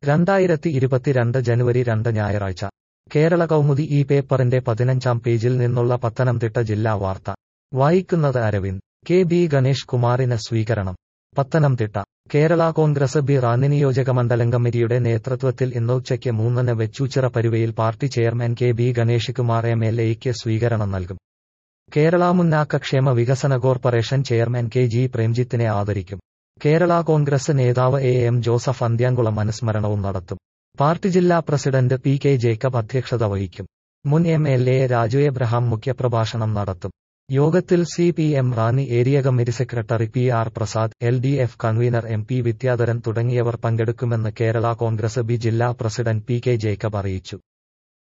2022 ജനുവരി 2 ഞായറാഴ്ച കേരള കൗമുദി ഈ പേപ്പറിന്റെ 15-ാം പേജിൽ നിന്നുള്ള പത്തനംതിട്ട ജില്ലാ വാർത്ത വായിക്കുന്നത് അരവിന്ദ്. കെ ബി ഗണേഷ് കുമാറിന് സ്വീകരണം. പത്തനംതിട്ട കേരള കോൺഗ്രസ് ബി റാന്നി നിയോജകമണ്ഡലം കമ്മിറ്റിയുടെ നേതൃത്വത്തിൽ ഇന്ന് ഉച്ചയ്ക്ക് 3-ന് വെച്ചൂച്ചിറ പരുവയിൽ party chairman K B Ganesh Kumar MLA-യ്ക്ക് സ്വീകരണം നൽകും. കേരള മുന്നാക്ക ക്ഷേമ വികസന കോർപ്പറേഷൻ ചെയർമാൻ കെ ജി പ്രേംജിത്തിനെ ആദരിക്കും. കേരള കോൺഗ്രസ് നേതാവ് AM ജോസഫ് അന്ത്യാംകുളം അനുസ്മരണവും നടത്തും. പാർട്ടി ജില്ലാ പ്രസിഡന്റ് PK ജേക്കബ് അധ്യക്ഷത വഹിക്കും. മുൻ MLA രാജു എബ്രഹാം മുഖ്യപ്രഭാഷണം നടത്തും. യോഗത്തിൽ CPM Ranni area committee secretary PR Prasad, LDF convener MP Vidyadharan തുടങ്ങിയവർ പങ്കെടുക്കുമെന്ന് കേരള കോൺഗ്രസ് ബി ജില്ലാ പ്രസിഡന്റ് PK ജേക്കബ് അറിയിച്ചു.